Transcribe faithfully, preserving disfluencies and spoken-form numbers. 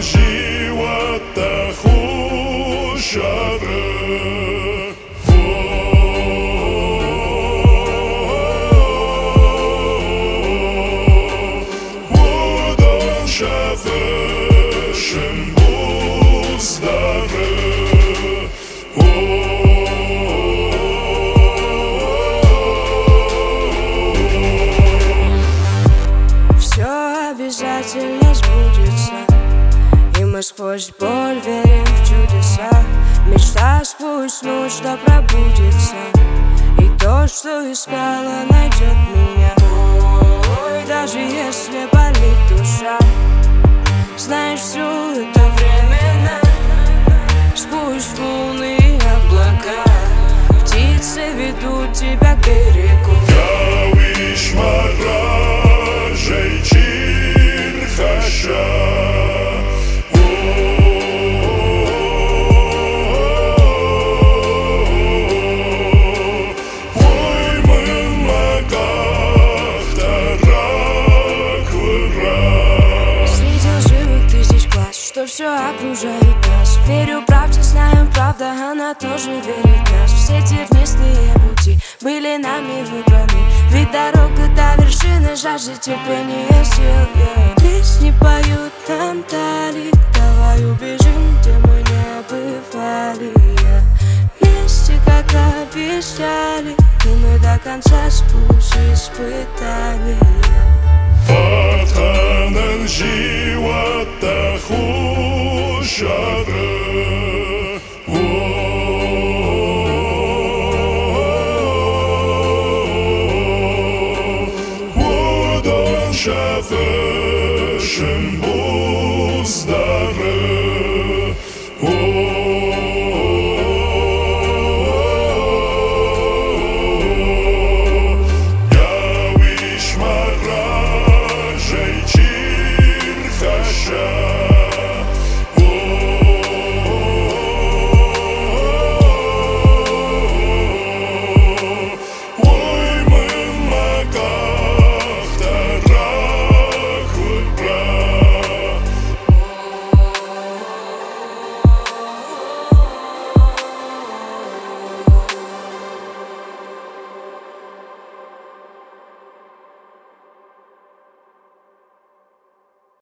живота хушары. Будан şafışın buzları. Обязательно сбудется, и мы сквозь боль верим в чудеса. Мечта сквозь ночь да пробудится, и то, что искала, найдет меня. Ой, даже если болит душа, знаешь, все это временно. Сквозь волны и облака птицы ведут тебя к берегу. Что все окружает нас. Верю правде, знаю, правда, она тоже верит в нас. Все тернистые пути были нами выбраны, ведь дорога до вершины жаждет терпения сил, yeah. Песни поют нам дали, давай убежим, где мы не бывали, yeah. Вместе, как обещали, и мы до конца сквозь испытания. Ватханын живота хушары.